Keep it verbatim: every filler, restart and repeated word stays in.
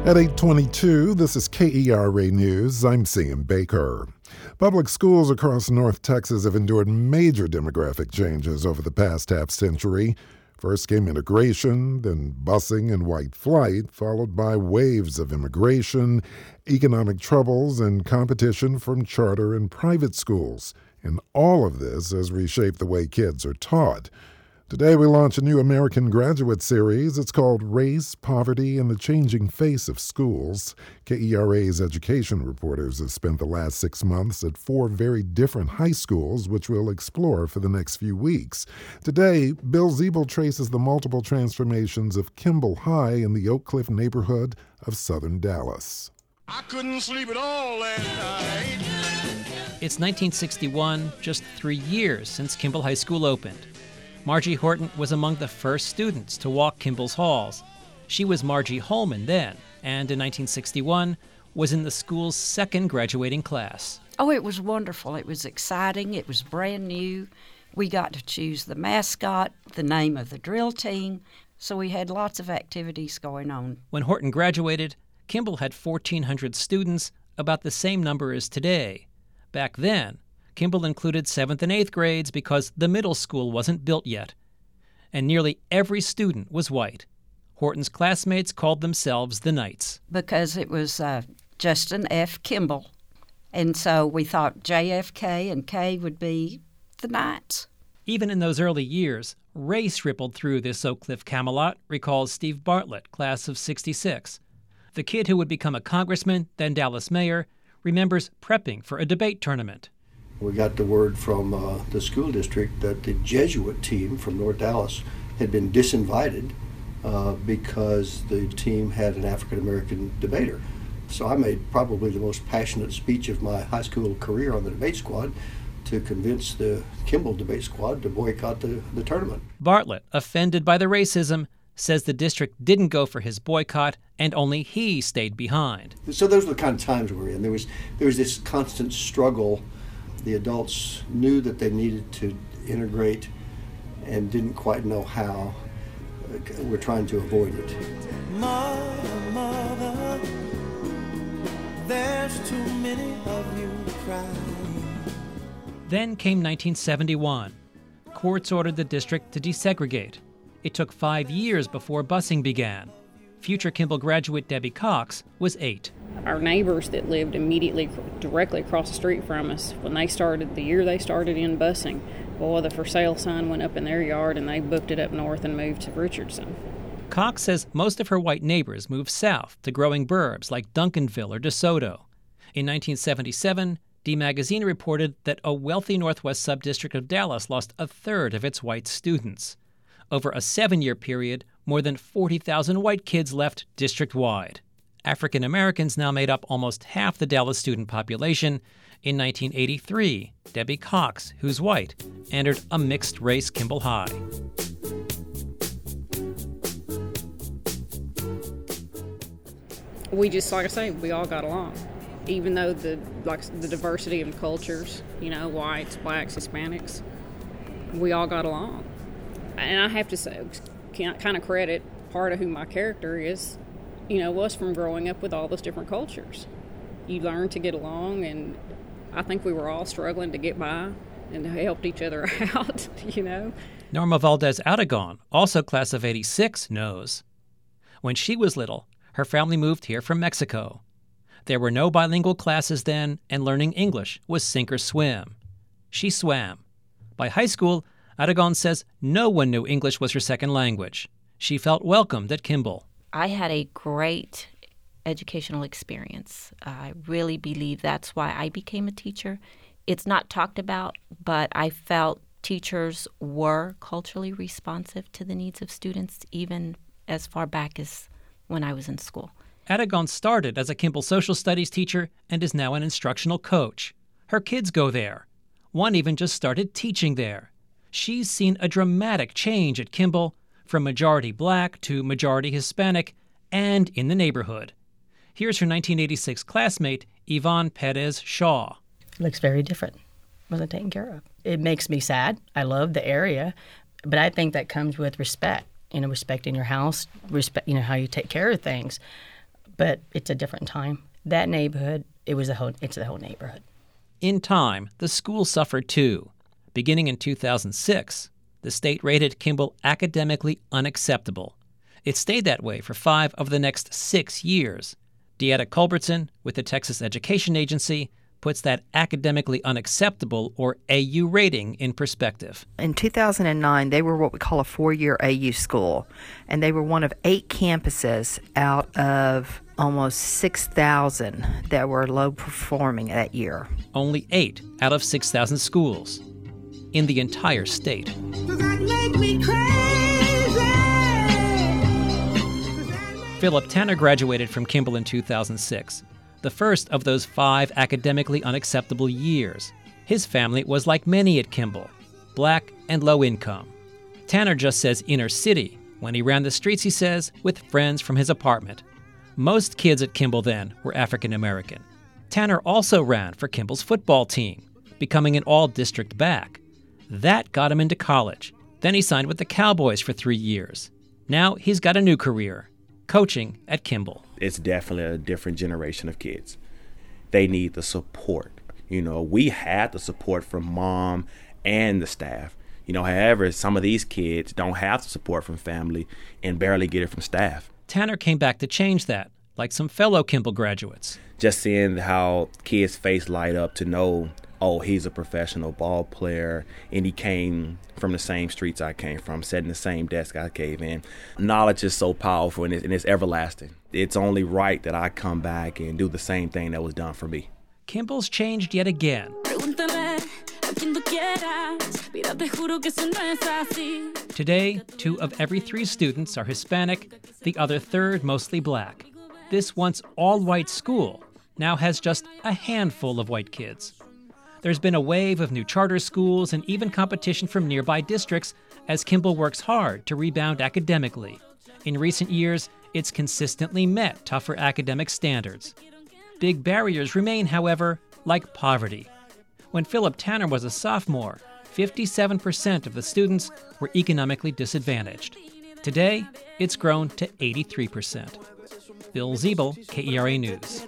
At eight twenty-two, this is K E R A News. I'm Sam Baker. Public schools across North Texas have endured major demographic changes over the past half century. First came integration, then busing and white flight, followed by waves of immigration, economic troubles, and competition from charter and private schools. And all of this has reshaped the way kids are taught. Today we launch a new American Graduate Series. It's called Race, Poverty, and the Changing Face of Schools. K E R A's education reporters have spent the last six months at four very different high schools, which we'll explore for the next few weeks. Today, Bill Ziebel traces the multiple transformations of Kimball High in the Oak Cliff neighborhood of southern Dallas. I couldn't sleep at all last night. It's nineteen sixty-one, just three years since Kimball High School opened. Margie Horton was among the first students to walk Kimball's halls. She was Margie Holman then, and in nineteen sixty-one was in the school's second graduating class. Oh, it was wonderful. It was exciting. It was brand new. We got to choose the mascot, the name of the drill team, so we had lots of activities going on. When Horton graduated, Kimball had fourteen hundred students, about the same number as today. Back then, Kimball included seventh and eighth grades because the middle school wasn't built yet. And nearly every student was white. Horton's classmates called themselves the Knights. Because it was uh, Justin F. Kimball. And so we thought J F K and K would be the Knights. Even in those early years, race rippled through this Oak Cliff Camelot, recalls Steve Bartlett, class of sixty-six. The kid who would become a congressman, then Dallas mayor, remembers prepping for a debate tournament. We got the word from uh, the school district that the Jesuit team from North Dallas had been disinvited uh, because the team had an African-American debater. So I made probably the most passionate speech of my high school career on the debate squad to convince the Kimball debate squad to boycott the, the tournament. Bartlett, offended by the racism, says the district didn't go for his boycott and only he stayed behind. So those were the kind of times we were in. There was, there was this constant struggle. The adults knew that they needed to integrate and didn't quite know how. We're trying to avoid it. Mother, mother, there's too many of you crying. Then came nineteen seventy-one. Courts ordered the district to desegregate. It took five years before busing began. Future Kimball graduate Debbie Cox was eight. Our neighbors that lived immediately directly across the street from us, when they started, the year they started in busing, boy, the for sale sign went up in their yard and they booked it up north and moved to Richardson. Cox says most of her white neighbors moved south to growing burbs like Duncanville or DeSoto. In nineteen seventy-seven, D Magazine reported that a wealthy northwest subdistrict of Dallas lost a third of its white students. Over a seven-year period, more than forty thousand white kids left district-wide. African Americans now made up almost half the Dallas student population. In nineteen eighty-three, Debbie Cox, who's white, entered a mixed-race Kimball High. We just, like I say, we all got along. Even though the like the diversity of cultures, you know, whites, blacks, Hispanics, we all got along. And I have to say, kind of credit part of who my character is, you know, was from growing up with all those different cultures. You learn to get along, and I think we were all struggling to get by and helped each other out, you know. Norma Valdez Aragon, also class of eighty-six, knows. When she was little, her family moved here from Mexico. There were no bilingual classes then, and learning English was sink or swim. She swam. By high school, Aragon says no one knew English was her second language. She felt welcomed at Kimball. I had a great educational experience. I really believe that's why I became a teacher. It's not talked about, but I felt teachers were culturally responsive to the needs of students, even as far back as when I was in school. Aragon started as a Kimball social studies teacher and is now an instructional coach. Her kids go there. One even just started teaching there. She's seen a dramatic change at Kimball, from majority black to majority Hispanic, and in the neighborhood. Here's her nineteen eighty-six classmate, Yvonne Perez Shaw. It looks very different. Wasn't taken care of. It makes me sad. I love the area, but I think that comes with respect. You know, respecting your house, respect, you know, how you take care of things. but it's a different time. That neighborhood, it was a whole, it's the whole neighborhood. In time, the school suffered too. Beginning in two thousand six, the state rated Kimball academically unacceptable. It stayed that way for five of the next six years. Deetta Culbertson, with the Texas Education Agency, puts that academically unacceptable, or A U rating, in perspective. In two thousand nine, they were what we call a four-year A U school, and they were one of eight campuses out of almost six thousand that were low-performing that year. Only eight out of six thousand schools in the entire state. Philip Tanner graduated from Kimball in two thousand six. The first of those five academically unacceptable years. His family was like many at Kimball, black and low income. Tanner just says inner city. When he ran the streets, he says, with friends from his apartment. Most kids at Kimball then were African American. Tanner also ran for Kimball's football team, becoming an all-district back. That got him into college. Then he signed with the Cowboys for three years. Now he's got a new career, coaching at Kimball. It's definitely a different generation of kids. They need the support. You know, we had the support from mom and the staff. You know, however, some of these kids don't have the support from family and barely get it from staff. Tanner came back to change that, like some fellow Kimball graduates. Just seeing how kids' face light up to know, oh, he's a professional ball player, and he came from the same streets I came from, sat in the same desk I came in. Knowledge is so powerful, and it's, and it's everlasting. It's only right that I come back and do the same thing that was done for me. Kimball's changed yet again. Today, two of every three students are Hispanic, the other third mostly black. This once all-white school now has just a handful of white kids. There's been a wave of new charter schools and even competition from nearby districts as Kimball works hard to rebound academically. In recent years, it's consistently met tougher academic standards. Big barriers remain, however, like poverty. When Philip Tanner was a sophomore, fifty-seven percent of the students were economically disadvantaged. Today, it's grown to eighty-three percent. Bill Ziebel, K E R A News.